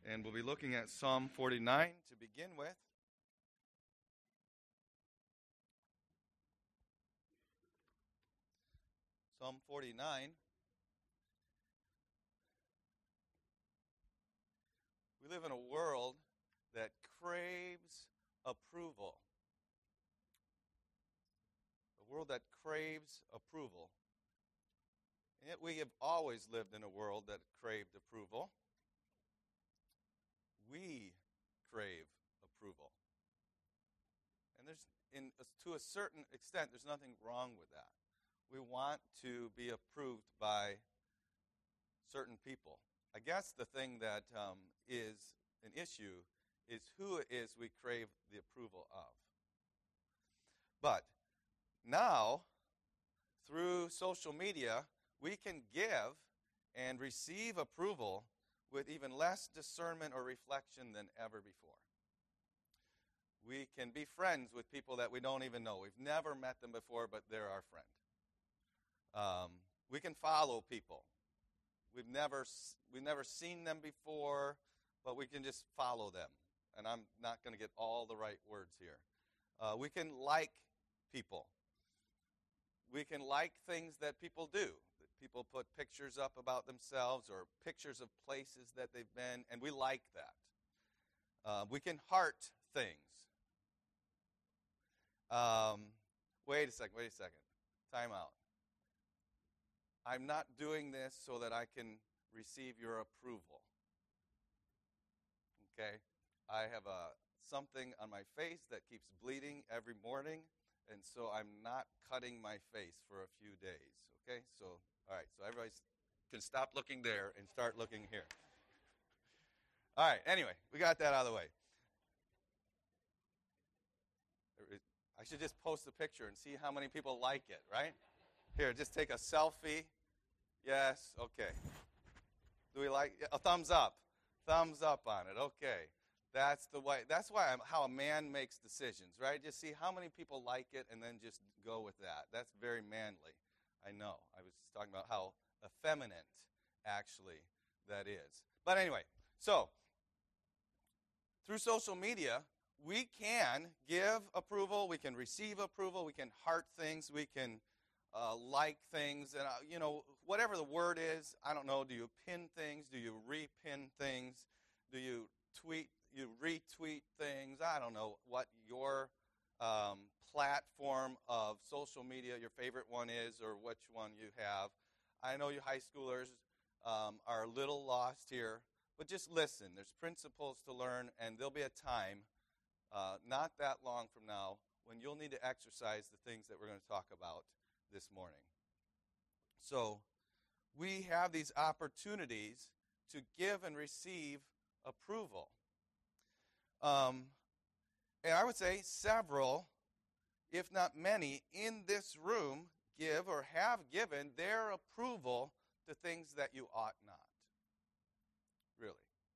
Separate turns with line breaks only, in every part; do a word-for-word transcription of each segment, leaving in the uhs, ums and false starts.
And we'll be looking at Psalm forty-nine to begin with. Psalm forty-nine. We live in a world that craves approval. A world that craves approval. And yet we have always lived in a world that craved approval. We crave approval. And there's, in to a certain extent, there's nothing wrong with that. We want to be approved by certain people. I guess the thing that um, is an issue is who it is we crave the approval of. But now, through social media, we can give and receive approval with even less discernment or reflection than ever before. We can be friends with people that we don't even know. We've never met them before, but they're our friend. Um, we can follow people. We've never we've never seen them before, but we can just follow them. And I'm not going to get all the right words here. Uh, we can like people. We can like things that people do. People put pictures up about themselves or pictures of places that they've been, and we like that. Uh, we can heart things. Um, wait a second, wait a second. Time out. I'm not doing this so that I can receive your approval. Okay? I have a, something on my face that keeps bleeding every morning, and so I'm not cutting my face for a few days. Okay? So, all right, so everybody can stop looking there and start looking here. All right, anyway, we got that out of the way. I should just post a picture and see how many people like it, right? Here, just take a selfie. Yes, okay. Do we like a thumbs up? Thumbs up on it. Okay. That's the way. That's why I'm, how a man makes decisions, right? Just see how many people like it and then just go with that. That's very manly. I know. I was talking about how effeminate, actually, that is. But anyway, so through social media, we can give approval. We can receive approval. We can heart things. We can uh, like things. And, uh, you know, whatever the word is, I don't know. Do you pin things? Do you repin things? Do you tweet? You retweet things? I don't know what your um, platform of social media, your favorite one is, or which one you have. I know you high schoolers um, are a little lost here, but just listen. There's principles to learn, and there'll be a time, uh, not that long from now, when you'll need to exercise the things that we're going to talk about this morning. So we have these opportunities to give and receive approval. Um, and I would say several, if not many, in this room give or have given their approval to things that you ought not. Really.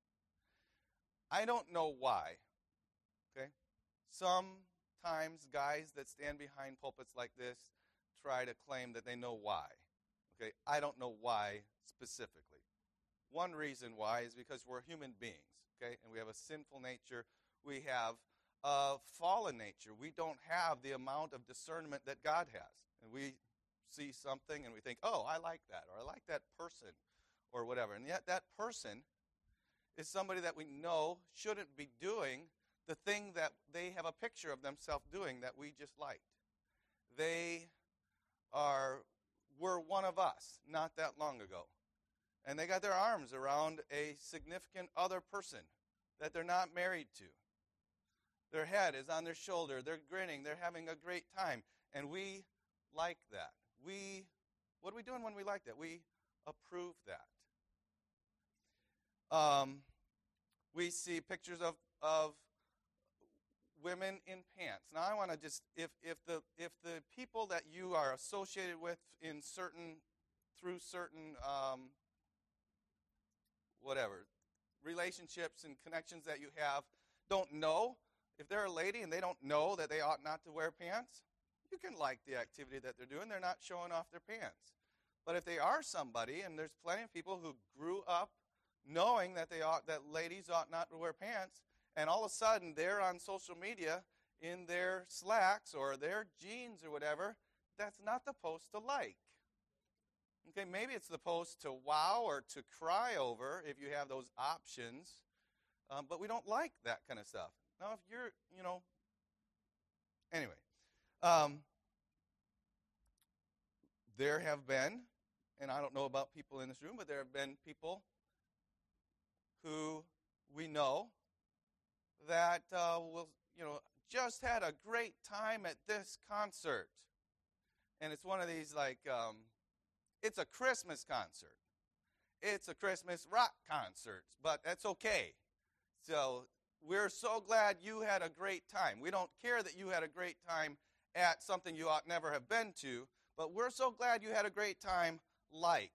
I don't know why. Okay? Sometimes guys that stand behind pulpits like this try to claim that they know why. Okay? I don't know why specifically. One reason why is because we're human beings. Okay, and we have a sinful nature. We have a fallen nature. We don't have the amount of discernment that God has. And we see something and we think, oh, I like that, or I like that person, or whatever. And yet that person is somebody that we know shouldn't be doing the thing that they have a picture of themselves doing that we just liked. They are were one of us not that long ago. And they got their arms around a significant other person that they're not married to. Their head is on their shoulder. They're grinning. They're having a great time. And we like that. We, what are we doing when we like that? We approve that. Um, we see pictures of, of women in pants. Now I want to just, if, if the if the people that you are associated with in certain, through certain um, whatever, relationships and connections that you have don't know, if they're a lady and they don't know that they ought not to wear pants, you can like the activity that they're doing. They're not showing off their pants. But if they are somebody, and there's plenty of people who grew up knowing that they ought, that ladies ought not to wear pants, and all of a sudden they're on social media in their slacks or their jeans or whatever. That's not the post to like. Okay, maybe it's the post to wow or to cry over if you have those options, um, but we don't like that kind of stuff. Now, if you're, you know, anyway, um, there have been, and I don't know about people in this room, but there have been people who we know that uh, will, you know, just had a great time at this concert. And it's one of these, like, um, it's a Christmas concert. It's a Christmas rock concert, but that's okay. So we're so glad you had a great time. We don't care that you had a great time at something you ought never have been to, but we're so glad you had a great time, like.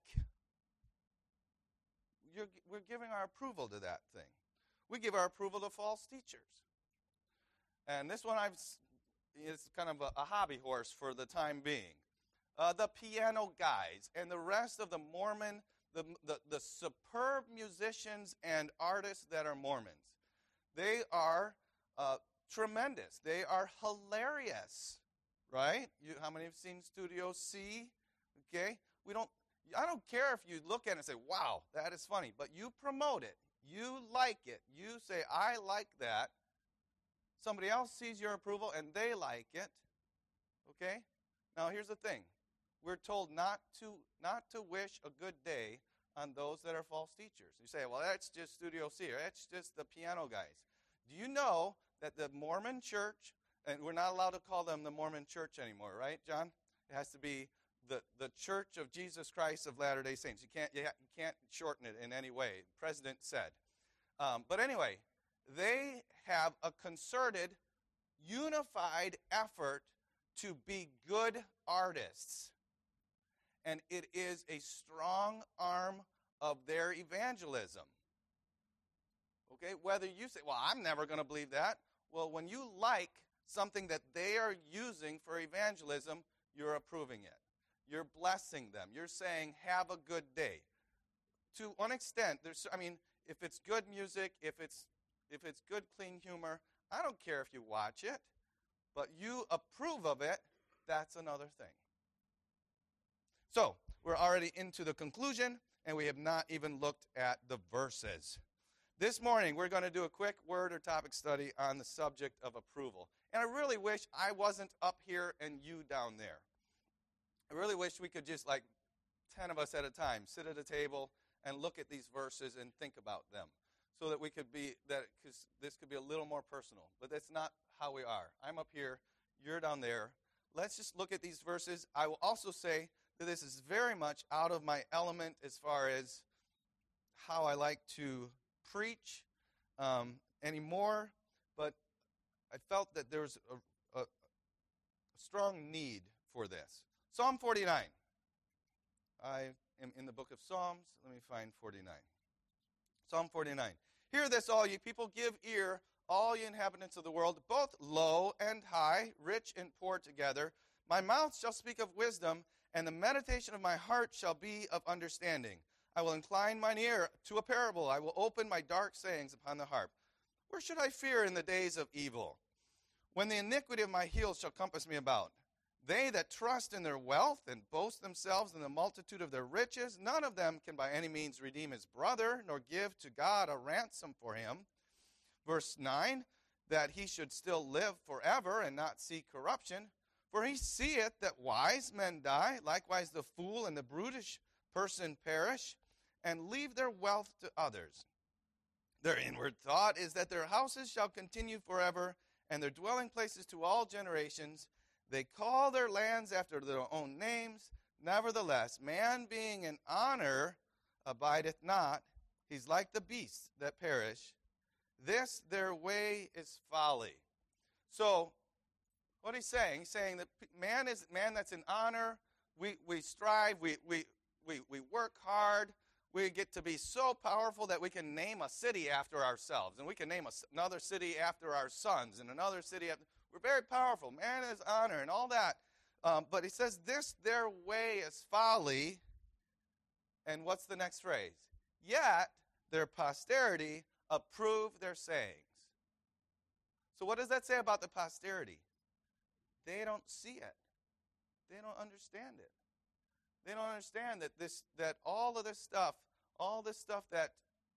You're, we're giving our approval to that thing. We give our approval to false teachers. And this one I've is kind of a, a hobby horse for the time being. Uh, the piano guys and the rest of the Mormon, the, the, the superb musicians and artists that are Mormons. They are uh, tremendous. They are hilarious, right? You, how many have seen Studio C? Okay, we don't. I don't care if you look at it and say, "Wow, that is funny," but you promote it. You like it. You say, "I like that." Somebody else sees your approval and they like it. Okay? Now here's the thing. We're told not to not to wish a good day on those that are false teachers. You say, well, that's just Studio C, or that's just the piano guys. Do you know that the Mormon church, and we're not allowed to call them the Mormon church anymore, right, John? It has to be the, the Church of Jesus Christ of Latter-day Saints. You can't, you, ha- you can't shorten it in any way. The president said. Um, but anyway, they have a concerted, unified effort to be good artists. And it is a strong arm of their evangelism. Okay, whether you say, well, I'm never going to believe that. Well, when you like something that they are using for evangelism, you're approving it. You're blessing them. You're saying, have a good day. To one extent, there's, I mean, if it's good music, if it's if it's good, clean humor, I don't care if you watch it, but you approve of it, that's another thing. So, we're already into the conclusion, and we have not even looked at the verses. This morning, we're going to do a quick word or topic study on the subject of approval. And I really wish I wasn't up here and you down there. I really wish we could just, like, ten of us at a time, sit at a table and look at these verses and think about them, so that we could be, that because this could be a little more personal. But that's not how we are. I'm up here, you're down there. Let's just look at these verses. I will also say that this is very much out of my element as far as how I like to preach um, anymore, but I felt that there was a, a, a strong need for this. Psalm forty-nine. I am in the book of Psalms. Let me find forty-nine. Psalm forty-nine. Hear this, all you people. Give ear, all you inhabitants of the world, both low and high, rich and poor together. My mouth shall speak of wisdom, and the meditation of my heart shall be of understanding. I will incline mine ear to a parable. I will open my dark sayings upon the harp. Where should I fear in the days of evil? When the iniquity of my heels shall compass me about. They that trust in their wealth and boast themselves in the multitude of their riches, none of them can by any means redeem his brother, nor give to God a ransom for him. Verse nine, that he should still live forever and not see corruption. For he seeth that wise men die, likewise the fool and the brutish person perish, and leave their wealth to others. Their inward thought is that their houses shall continue forever, and their dwelling places to all generations. They call their lands after their own names. Nevertheless, man being in honor abideth not. He's like the beasts that perish. This their way is folly. So, what he's saying, he's saying that man is man that's in honor. We we strive, we we we we work hard. We get to be so powerful that we can name a city after ourselves, and we can name a, another city after our sons, and another city after. We're very powerful. Man is honor and all that. Um, but he says, this their way is folly. And what's the next phrase? Yet their posterity approve their sayings. So what does that say about the posterity? They don't see it. They don't understand it. They don't understand that this that all of this stuff, all this stuff that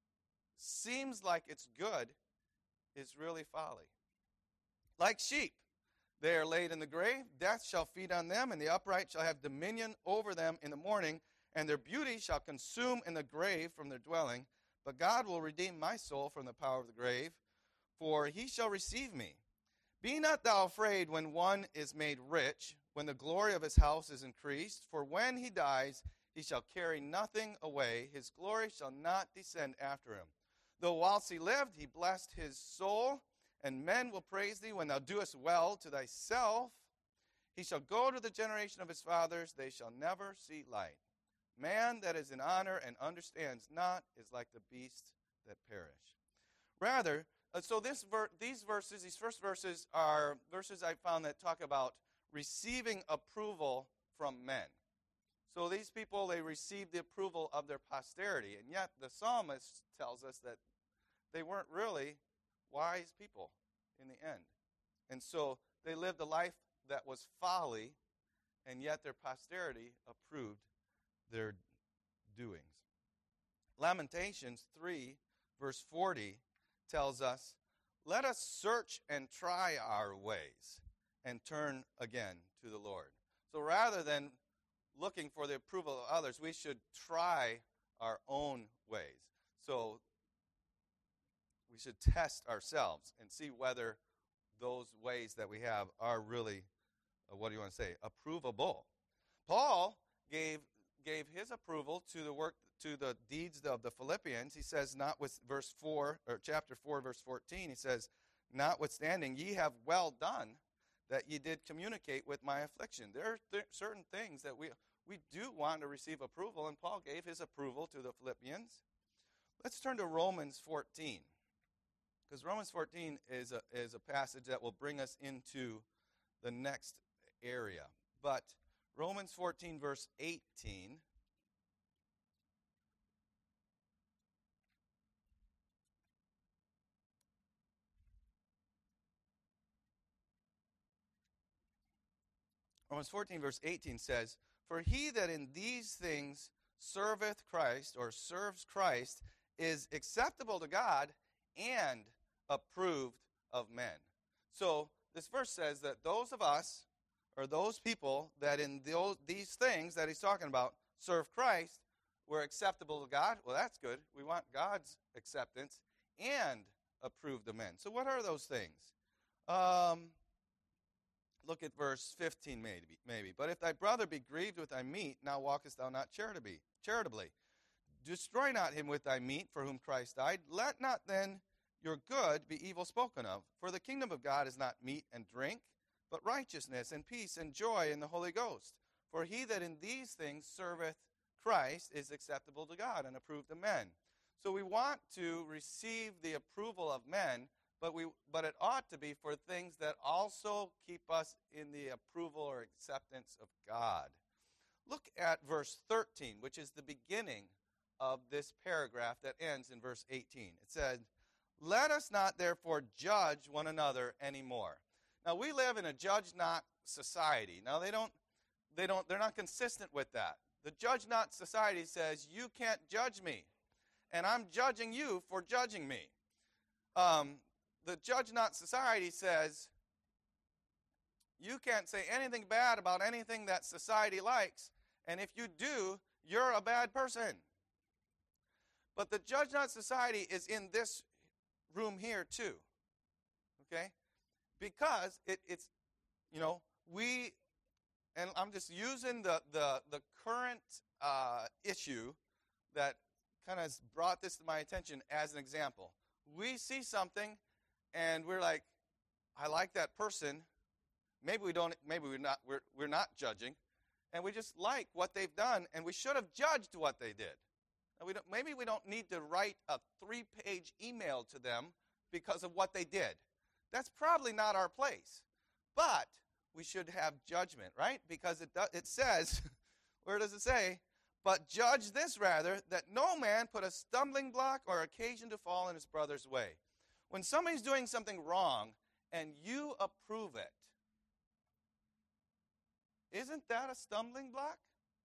seems like it's good is really folly. Like sheep, they are laid in the grave. Death shall feed on them, and the upright shall have dominion over them in the morning, and their beauty shall consume in the grave from their dwelling. But God will redeem my soul from the power of the grave, for he shall receive me. Be not thou afraid when one is made rich, when the glory of his house is increased. For when he dies, he shall carry nothing away. His glory shall not descend after him. Though whilst he lived, he blessed his soul, and men will praise thee when thou doest well to thyself. He shall go to the generation of his fathers. They shall never see light. Man that is in honor and understands not is like the beasts that perish. Rather, uh, so this ver- these verses, these first verses are verses I found that talk about receiving approval from men. So these people, they received the approval of their posterity, and yet the psalmist tells us that they weren't really wise people in the end. And so they lived a life that was folly, and yet their posterity approved their doings. Lamentations three, verse forty, tells us, let us search and try our ways and turn again to the Lord. So rather than looking for the approval of others, we should try our own ways. So we should test ourselves and see whether those ways that we have are really, uh, what do you want to say, approvable. Paul gave gave his approval to the work, to the deeds of the Philippians. He says, not with verse four, or chapter four, verse fourteen, he says, notwithstanding, ye have well done that ye did communicate with my affliction. There are th- certain things that we we do want to receive approval, and Paul gave his approval to the Philippians. Let's turn to Romans fourteen, because Romans fourteen is a, is a passage that will bring us into the next area. But Romans fourteen, verse eighteen. Romans fourteen, verse eighteen says, for he that in these things serveth Christ, or serves Christ, is acceptable to God and approved of men. So this verse says that those of us, or those people that in those, these things that he's talking about serve Christ, we're acceptable to God. Well, that's good. We want God's acceptance and approved of men. So what are those things? Um, look at verse fifteen maybe. maybe. But if thy brother be grieved with thy meat, now walkest thou not charitably. charitably. Destroy not him with thy meat, for whom Christ died. Let not then your good be evil spoken of. For the kingdom of God is not meat and drink, but righteousness and peace and joy in the Holy Ghost. For he that in these things serveth Christ is acceptable to God and approved of men. So we want to receive the approval of men, but we but it ought to be for things that also keep us in the approval or acceptance of God. Look at verse thirteen, which is the beginning of this paragraph that ends in verse eighteen. It said, let us not therefore judge one another anymore. Now we live in a judge not society. Now they don't they don't they're not consistent with that. The judge not society says you can't judge me, and I'm judging you for judging me. Um, the judge not society says you can't say anything bad about anything that society likes, and if you do, you're a bad person. But the judge not society is in this room here too. Okay? Because it, it's, you know, we, and I'm just using the, the, the current uh, issue that kind of brought this to my attention as an example. We see something, and we're like, I like that person. Maybe we don't. Maybe we're not. We're we're not judging, and we just like what they've done, and we should have judged what they did. And we don't, maybe we don't need to write a three-page email to them because of what they did. That's probably not our place. But we should have judgment, right? Because it, do, it says, where does it say? But judge this rather, that no man put a stumbling block or occasion to fall in his brother's way. When somebody's doing something wrong and you approve it, isn't that a stumbling block?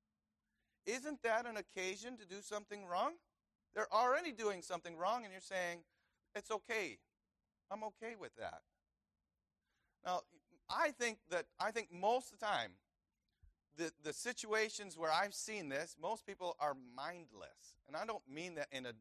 Isn't that an occasion to do something wrong? They're already doing something wrong and you're saying, it's okay. I'm okay with that. Now, I think that I think most of the time, the, the situations where I've seen this, most people are mindless. And I don't mean that in a,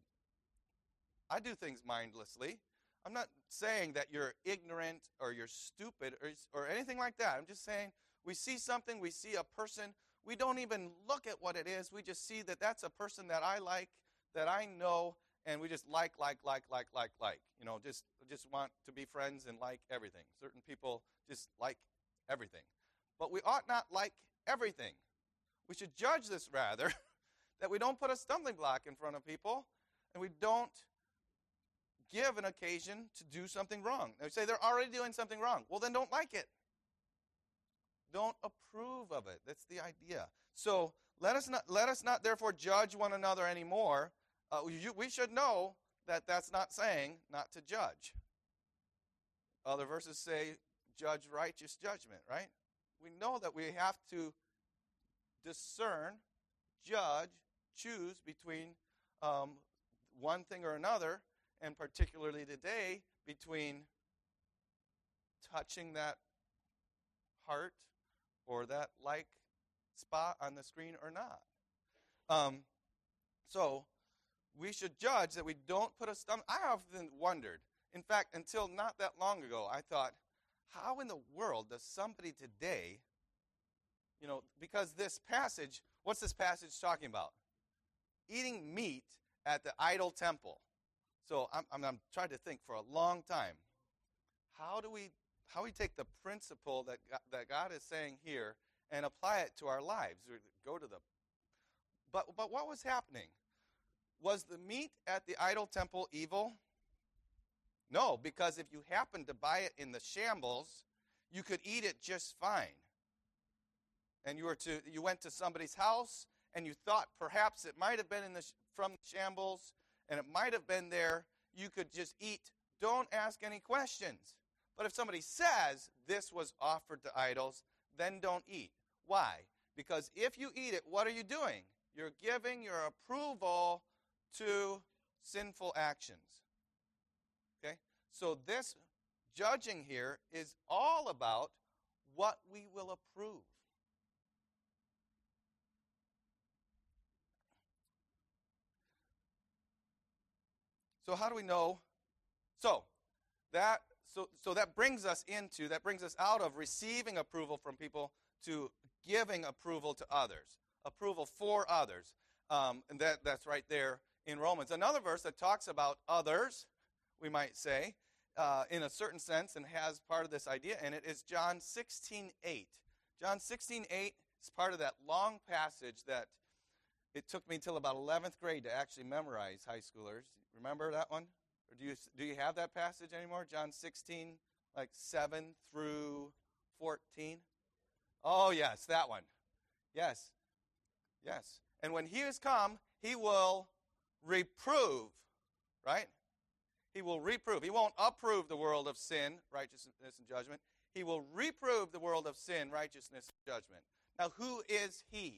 I do things mindlessly. I'm not saying that you're ignorant or you're stupid or, or anything like that. I'm just saying we see something, we see a person, we don't even look at what it is. We just see that that's a person that I like, that I know, and we just like, like, like, like, like, like. You know, just just want to be friends and like everything. Certain people just like everything. But we ought not like everything. We should judge this rather, that we don't put a stumbling block in front of people, and we don't give an occasion to do something wrong. They say they're already doing something wrong. Well, then don't like it. Don't approve of it. That's the idea. So let us not, let us not therefore judge one another anymore. Uh, you, we should know that that's not saying not to judge. Other verses say judge righteous judgment, right? We know that we have to discern, judge, choose between um, one thing or another, and particularly today, between touching that heart or that like spot on the screen or not. Um, so we should judge that we don't put a stump. I often wondered, in fact, until not that long ago, I thought, how in the world does somebody today, you know, because this passage, what's this passage talking about? Eating meat at the idol temple. So I'm, I'm, I'm trying to think for a long time, how do we how do we take the principle that God, that God is saying here and apply it to our lives? Or go to the, but but what was happening? Was the meat at the idol temple evil? No, because if you happened to buy it in the shambles, you could eat it just fine. And you were to you went to somebody's house and you thought perhaps it might have been in the from the shambles and it might have been there. You could just eat. Don't ask any questions. But if somebody says this was offered to idols, then don't eat. Why? Because if you eat it, what are you doing? You're giving your approval to sinful actions. Okay? So this judging here is all about what we will approve. So how do we know? So that so so that brings us into that brings us out of receiving approval from people to giving approval to others, approval for others, um, and that that's right there in Romans. Another verse that talks about others, we might say, uh, in a certain sense, and has part of this idea in it, is John sixteen eight. John sixteen eight is part of that long passage that it took me until about eleventh grade to actually memorize, high schoolers. Remember that one? Or do you do you have that passage anymore? John sixteen, like seven through fourteen? Oh, yes, that one. Yes. Yes. And when he is come, he will reprove, right? He will reprove. He won't approve the world of sin, righteousness, and judgment. He will reprove the world of sin, righteousness, and judgment. Now, who is he?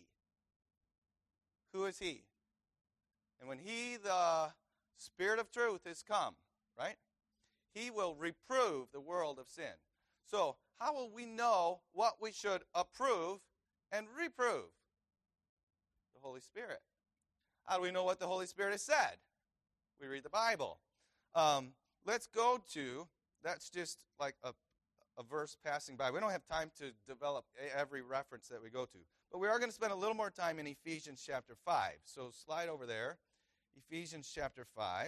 Who is he? And when he, the Spirit of truth, is come, right? He will reprove the world of sin. So, how will we know what we should approve and reprove? The Holy Spirit. How do we know what the Holy Spirit has said? We read the Bible. Um, let's go to, that's just like a, a verse passing by. We don't have time to develop every reference that we go to. But we are going to spend a little more time in Ephesians chapter five. So slide over there. Ephesians chapter five.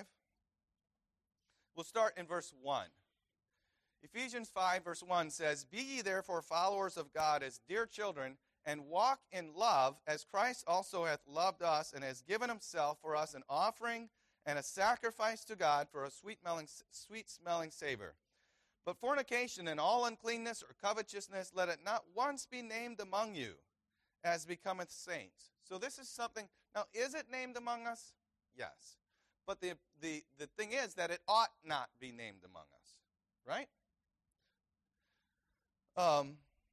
We'll start in verse one. Ephesians five verse one says, "Be ye therefore followers of God as dear children, and walk in love, as Christ also hath loved us, and has given himself for us an offering and a sacrifice to God for a sweet-smelling, sweet-smelling savor. But fornication and all uncleanness or covetousness, let it not once be named among you, as becometh saints. So this is something, now is it named among us? Yes. But the, the, the thing is that it ought not be named among us, right? Um,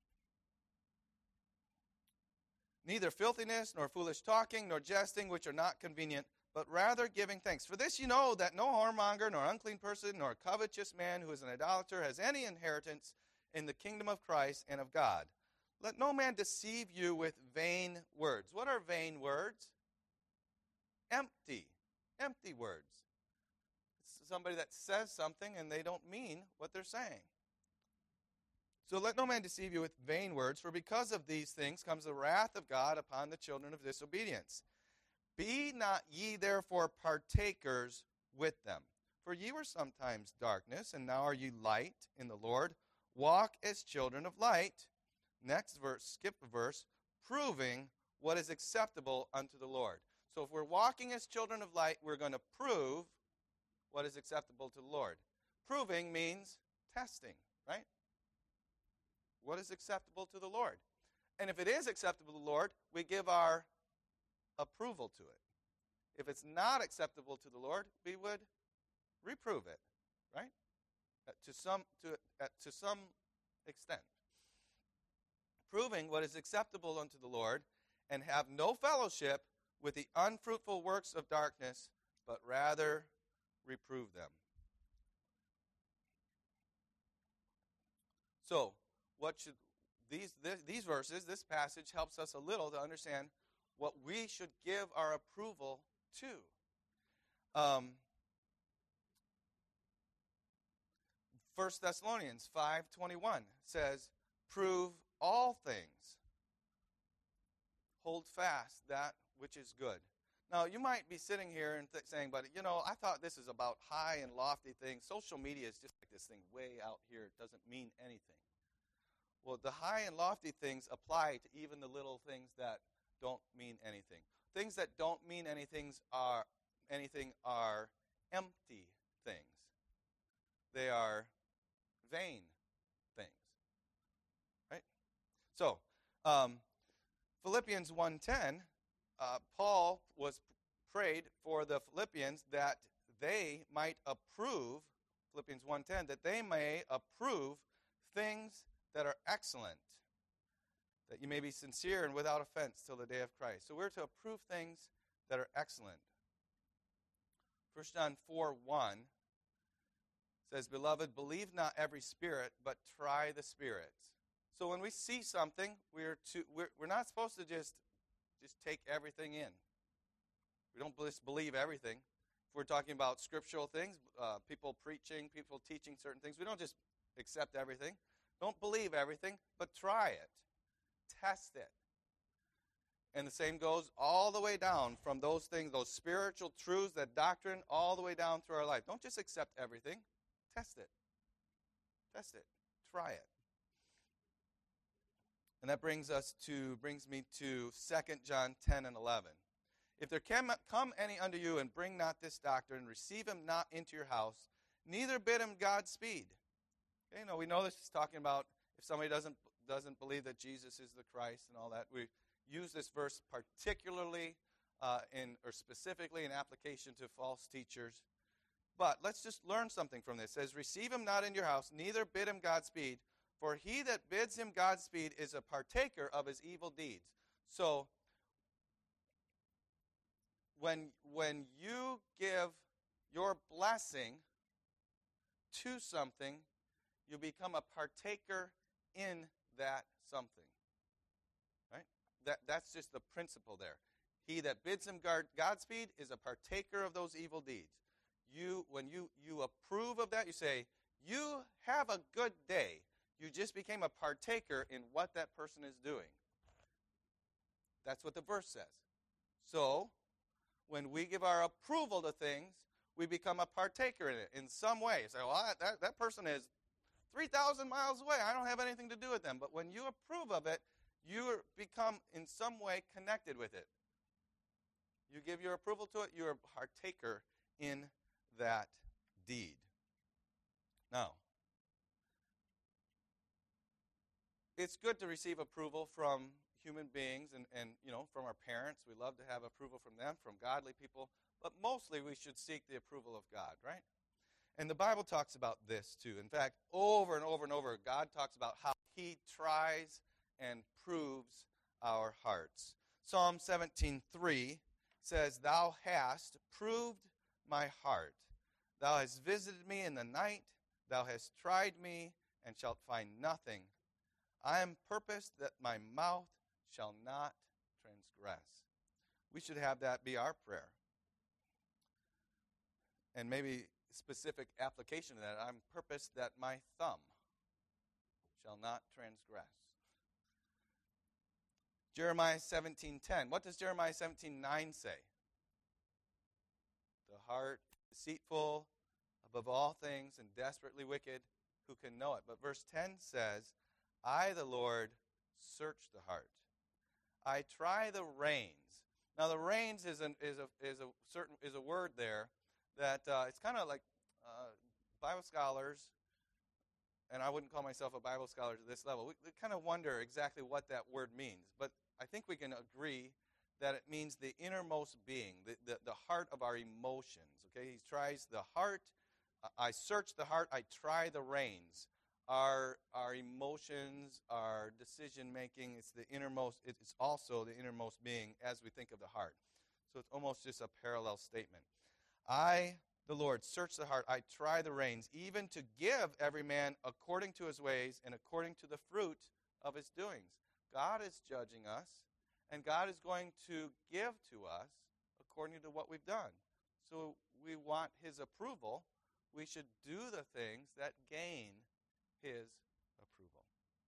neither filthiness, nor foolish talking, nor jesting, which are not convenient, but rather giving thanks. For this you know that no whoremonger, nor unclean person, nor covetous man who is an idolater has any inheritance in the kingdom of Christ and of God. Let no man deceive you with vain words. What are vain words? Empty. Empty words. It's somebody that says something and they don't mean what they're saying. So let no man deceive you with vain words, for because of these things comes the wrath of God upon the children of disobedience. Be not ye therefore partakers with them. For ye were sometimes darkness, and now are ye light in the Lord. Walk as children of light. Next verse, skip a verse, proving what is acceptable unto the Lord. So if we're walking as children of light, we're going to prove what is acceptable to the Lord. Proving means testing, right? What is acceptable to the Lord? And if it is acceptable to the Lord, we give our approval to it. If it's not acceptable to the Lord, we would reprove it, right? Uh, to some to uh, to some extent. Proving what is acceptable unto the Lord, and have no fellowship with the unfruitful works of darkness, but rather reprove them. So, what should these this, these verses, this passage helps us a little to understand what we should give our approval to. Um, First Thessalonians five twenty-one says, prove all things. Hold fast that which is good. Now, you might be sitting here and th- saying, but, you know, I thought this is about high and lofty things. Social media is just like this thing way out here. It doesn't mean anything. Well, the high and lofty things apply to even the little things that don't mean anything. Things that don't mean anything are anything are empty things. They are vain things. Right? So, um, Philippians one ten, uh, Paul was prayed for the Philippians that they might approve, Philippians one ten, that they may approve things that are excellent, that you may be sincere and without offense till the day of Christ. So we're to approve things that are excellent. First John four one says, Beloved, believe not every spirit, but try the spirits. So when we see something, we're to we're, we're not supposed to just just take everything in. We don't just believe everything. If we're talking about scriptural things, uh, people preaching, people teaching certain things, we don't just accept everything. Don't believe everything, but try it. Test it. And the same goes all the way down from those things, those spiritual truths, that doctrine, all the way down through our life. Don't just accept everything. Test it. Test it. Try it. And that brings us to brings me to Second John ten and eleven. If there can come any unto you and bring not this doctrine, receive him not into your house, neither bid him Godspeed. Okay, you know, we know this is talking about if somebody doesn't doesn't believe that Jesus is the Christ and all that. We use this verse particularly uh, in or specifically in application to false teachers. But let's just learn something from this. It says, receive him not in your house, neither bid him Godspeed, for he that bids him Godspeed is a partaker of his evil deeds. So, when, when you give your blessing to something, you become a partaker in that something. Right? That, that's just the principle there. He that bids him Godspeed is a partaker of those evil deeds. You, when you, you approve of that, you say, you have a good day. You just became a partaker in what that person is doing. That's what the verse says. So, when we give our approval to things, we become a partaker in it in some way. You say, well, that, that person is three thousand miles away. I don't have anything to do with them. But when you approve of it, you become in some way connected with it. You give your approval to it, you're a partaker in that deed. Now, it's good to receive approval from human beings and, and, you know, from our parents. We love to have approval from them, from godly people. But mostly we should seek the approval of God, right? And the Bible talks about this too. In fact, over and over and over, God talks about how he tries and proves our hearts. Psalm seventeen three says, "Thou hast proved my heart. Thou hast visited me in the night. Thou hast tried me and shalt find nothing. I am purposed that my mouth shall not transgress." We should have that be our prayer. And maybe specific application of that. I'm purposed that my thumb shall not transgress. Jeremiah seventeen ten. What does Jeremiah seventeen nine say? The heart is deceitful above all things and desperately wicked. Who can know it? But verse ten says, I, the Lord, search the heart. I try the reins. Now, the reins is, an, is, a, is, a, certain, is a word there that uh, it's kind of like uh, Bible scholars, and I wouldn't call myself a Bible scholar to this level, we, we kind of wonder exactly what that word means. But I think we can agree that it means the innermost being, the, the, the heart of our emotions. Okay, he tries the heart. I search the heart. I try the reins. Our, our emotions, our decision-making, it's the innermost, it's also the innermost being as we think of the heart. So it's almost just a parallel statement. I, the Lord, search the heart. I try the reins, even to give every man according to his ways and according to the fruit of his doings. God is judging us, and God is going to give to us according to what we've done. So we want his approval. We should do the things that gain his approval.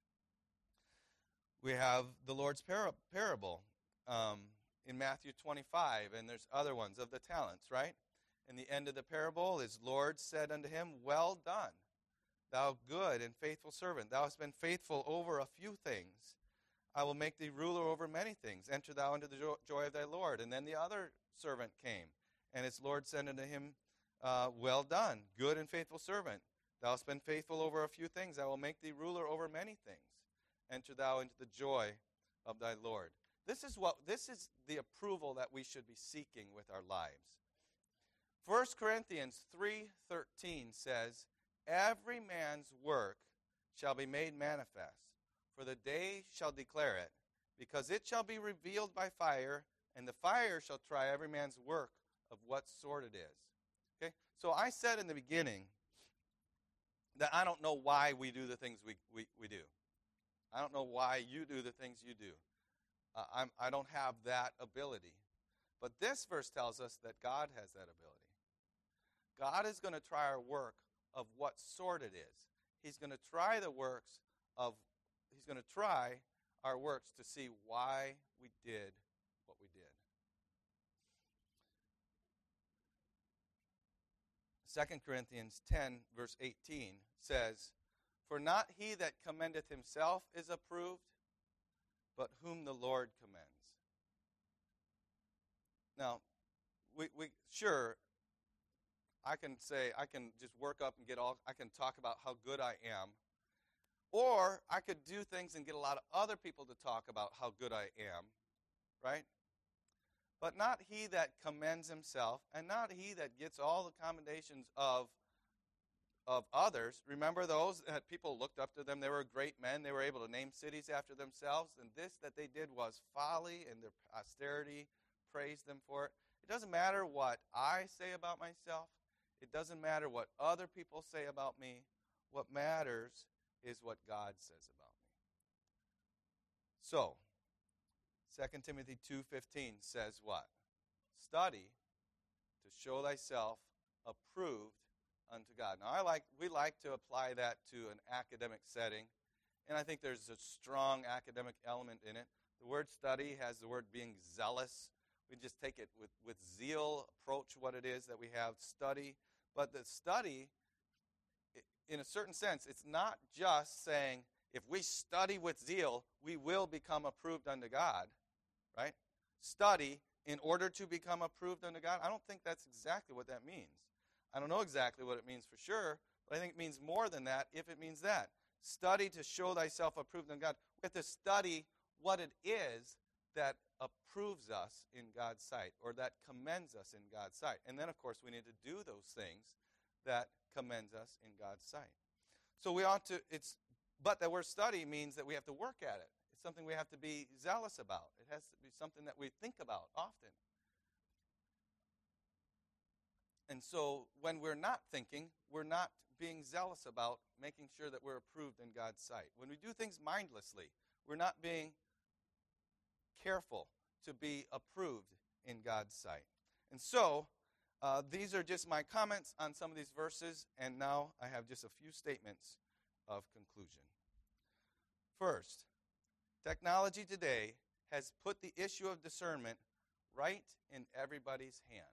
We have the Lord's par- parable um, in Matthew twenty-five, and there's other ones of the talents, right? And the end of the parable is, Lord said unto him, Well done, thou good and faithful servant. Thou hast been faithful over a few things. I will make thee ruler over many things. Enter thou into the jo- joy of thy Lord. And then the other servant came, and his Lord said unto him, uh, Well done, good and faithful servant. Thou hast been faithful over a few things. I will make thee ruler over many things. Enter thou into the joy of thy Lord. This is what this is the approval that we should be seeking with our lives. First Corinthians three thirteen says, Every man's work shall be made manifest, for the day shall declare it, because it shall be revealed by fire, and the fire shall try every man's work of what sort it is. Okay? So I said in the beginning that I don't know why we do the things we, we, we do. I don't know why you do the things you do. Uh, I'm, I don't have that ability. But this verse tells us that God has that ability. God is going to try our work of what sort it is. He's going to try the works of, he's going to try our works to see why we did what we did. Second Corinthians ten, verse eighteen says, For not he that commendeth himself is approved, but whom the Lord commends. Now, we, we sure, I can say, I can just work up and get all, I can talk about how good I am, or I could do things and get a lot of other people to talk about how good I am, right? But not he that commends himself, and not he that gets all the commendations of, of others. Remember those that people looked up to them? They were great men. They were able to name cities after themselves. And this that they did was folly, and their posterity praised them for it. It doesn't matter what I say about myself. It doesn't matter what other people say about me. What matters is what God says about me. So, Second Timothy two fifteen says what? Study to show thyself approved unto God. Now, I like we like to apply that to an academic setting, and I think there's a strong academic element in it. The word study has the word being zealous. We just take it with, with zeal, approach what it is that we have, study. But the study, in a certain sense, it's not just saying, if we study with zeal, we will become approved unto God, right? Study in order to become approved unto God. I don't think that's exactly what that means. I don't know exactly what it means for sure, but I think it means more than that if it means that. Study to show thyself approved unto God. We have to study what it is that approves us in God's sight, or that commends us in God's sight. And then, of course, we need to do those things that commends us in God's sight. So we ought to, it's, but that word study means that we have to work at it. It's something we have to be zealous about. It has to be something that we think about often. And so when we're not thinking, we're not being zealous about making sure that we're approved in God's sight. When we do things mindlessly, we're not being careful to be approved in God's sight. And so, uh, these are just my comments on some of these verses, and now I have just a few statements of conclusion. First, technology today has put the issue of discernment right in everybody's hand.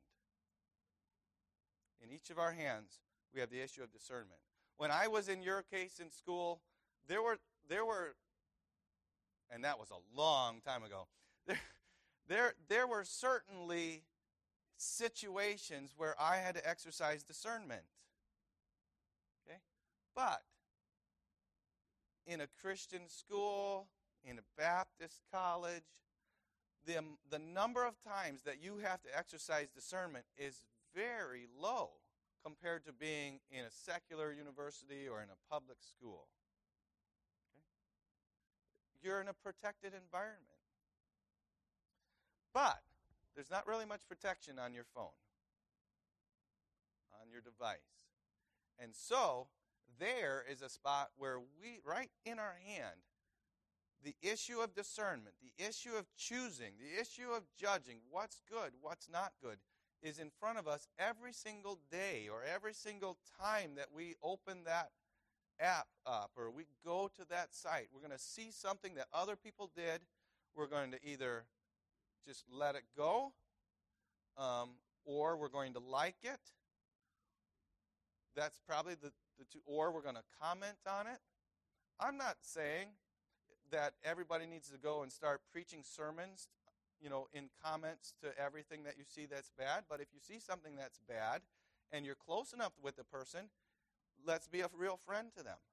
In each of our hands, we have the issue of discernment. When I was in your case in school, there were, there were, and that was a long time ago, there, there, there were certainly situations where I had to exercise discernment. Okay? But in a Christian school, in a Baptist college, the, the number of times that you have to exercise discernment is very low compared to being in a secular university or in a public school. Okay? You're in a protected environment. But there's not really much protection on your phone, on your device. And so there is a spot where we, right in our hand, the issue of discernment, the issue of choosing, the issue of judging what's good, what's not good, is in front of us every single day or every single time that we open that app up or we go to that site. We're going to see something that other people did. We're going to either just let it go, um, or we're going to like it. That's probably the, the two, or we're going to comment on it. I'm not saying that everybody needs to go and start preaching sermons, you know, in comments to everything that you see that's bad. But if you see something that's bad and you're close enough with the person, let's be a real friend to them.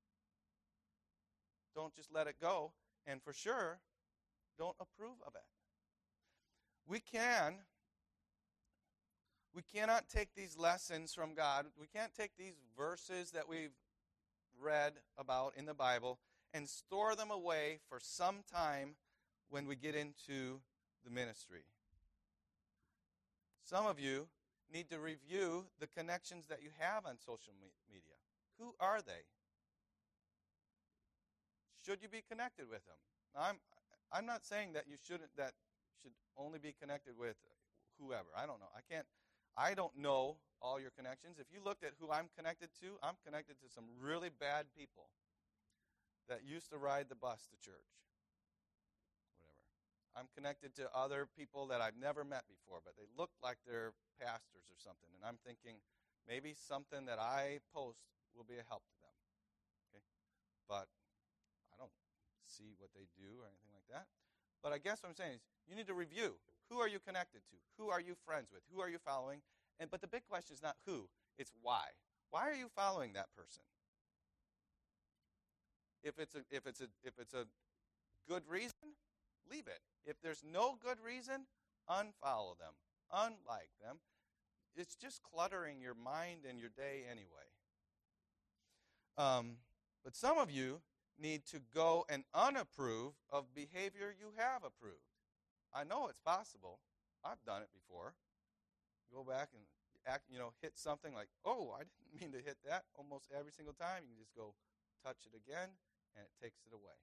Don't just let it go. And for sure, don't approve of it. We can, we cannot take these lessons from God. We can't take these verses that we've read about in the Bible and store them away for some time when we get into the ministry. Some of you need to review the connections that you have on social media. Who are they? Should you be connected with them? Now, I'm I'm not saying that you shouldn't that should only be connected with whoever. I don't know. I can't I don't know all your connections. If you looked at who I'm connected to, I'm connected to some really bad people that used to ride the bus to church. Whatever. I'm connected to other people that I've never met before, but they look like they're pastors or something. And I'm thinking maybe something that I post will be a help to them. Okay? But I don't see what they do or anything like that. But I guess what I'm saying is you need to review. Who are you connected to? Who are you friends with? Who are you following? And but the big question is not who, it's why. Why are you following that person? If it's a if it's a if it's a good reason, leave it. If there's no good reason, unfollow them, unlike them. It's just cluttering your mind and your day anyway. Um, but some of you need to go and unapprove of behavior you have approved. I know it's possible. I've done it before. Go back and act, you know, hit something like, oh, I didn't mean to hit that. Almost every single time, you can just go touch it again, and it takes it away.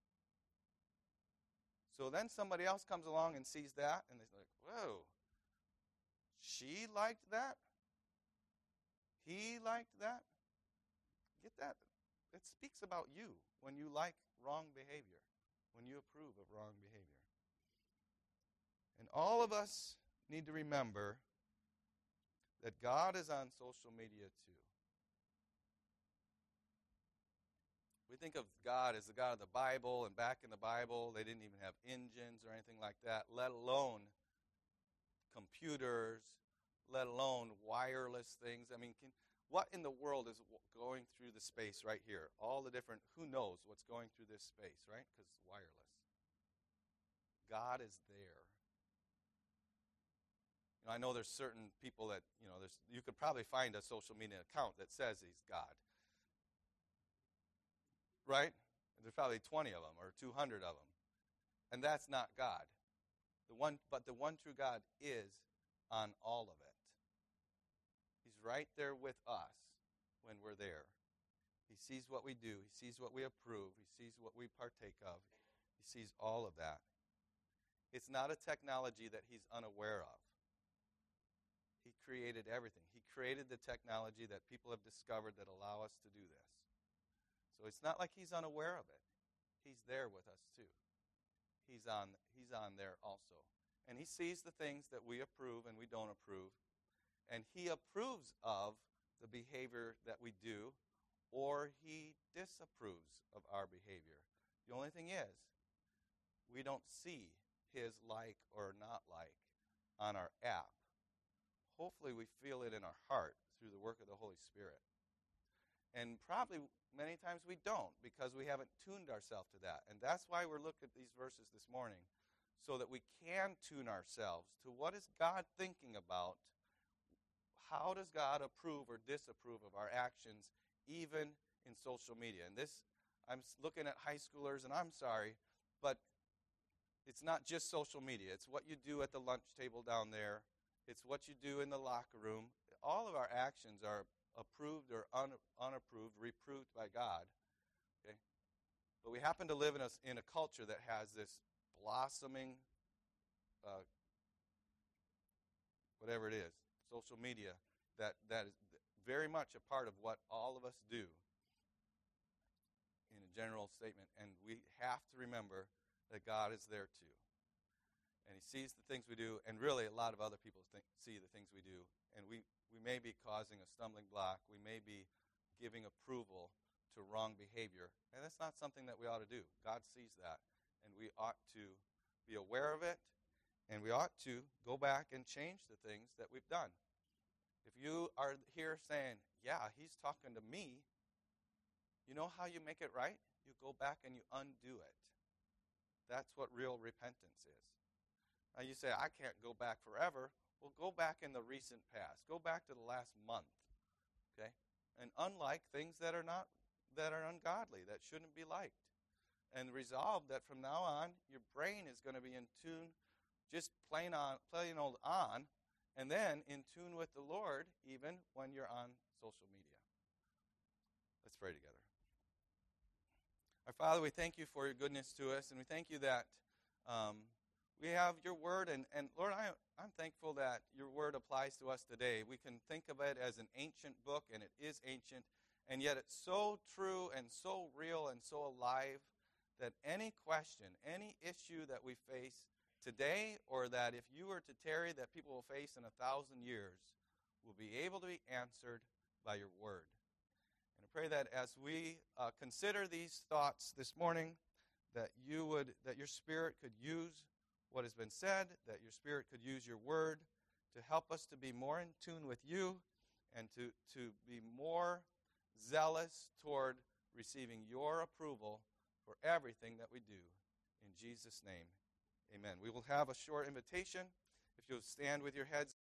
So then somebody else comes along and sees that, and they're like, whoa, she liked that? He liked that? Get that? It speaks about you when you like wrong behavior, when you approve of wrong behavior. And all of us need to remember that God is on social media too. We think of God as the God of the Bible, and back in the Bible, they didn't even have engines or anything like that, let alone computers, let alone wireless things. I mean, can, what in the world is going through the space right here? All the different, who knows what's going through this space, right? Because it's wireless. God is there. You know, I know there's certain people that, you know, there's, you could probably find a social media account that says he's God. Right? There's probably twenty of them or two hundred of them. And that's not God. The one, but the one true God is on all of it. He's right there with us when we're there. He sees what we do. He sees what we approve. He sees what we partake of. He sees all of that. It's not a technology that he's unaware of. He created everything. He created the technology that people have discovered that allow us to do this. So it's not like he's unaware of it. He's there with us too. He's on, he's on there also. And he sees the things that we approve and we don't approve. And he approves of the behavior that we do, or he disapproves of our behavior. The only thing is, we don't see his like or not like on our app. Hopefully we feel it in our heart through the work of the Holy Spirit. And probably many times we don't, because we haven't tuned ourselves to that. And that's why we're looking at these verses this morning, so that we can tune ourselves to what is God thinking about. How does God approve or disapprove of our actions, even in social media? And this, I'm looking at high schoolers, and I'm sorry, but it's not just social media. It's what you do at the lunch table down there. It's what you do in the locker room. All of our actions are approved or un, unapproved, reproved by God. Okay? But we happen to live in a, in a culture that has this blossoming, uh, whatever it is, social media, that, that is very much a part of what all of us do in a general statement. And we have to remember that God is there too. And he sees the things we do, and really a lot of other people think, see the things we do. And we, we may be causing a stumbling block. We may be giving approval to wrong behavior. And that's not something that we ought to do. God sees that. And we ought to be aware of it. And we ought to go back and change the things that we've done. If you are here saying, yeah, he's talking to me, you know how you make it right? You go back and you undo it. That's what real repentance is. Now you say, I can't go back forever. Well, go back in the recent past. Go back to the last month. Okay? And unlike things that are not, that are ungodly, that shouldn't be liked. And resolve that from now on, your brain is going to be in tune, just plain on, plain old on, and then in tune with the Lord, even when you're on social media. Let's pray together. Our Father, we thank you for your goodness to us, and we thank you that um, we have your word, and, and Lord, I, I'm thankful that your word applies to us today. We can think of it as an ancient book, and it is ancient, and yet it's so true and so real and so alive that any question, any issue that we face today, or that if you were to tarry, that people will face in a thousand years, will be able to be answered by your word. And I pray that as we uh, consider these thoughts this morning, that you would, that your Spirit could use what has been said, that your Spirit could use your word to help us to be more in tune with you and to, to be more zealous toward receiving your approval for everything that we do. In Jesus' name, amen. We will have a short invitation. If you'll stand with your heads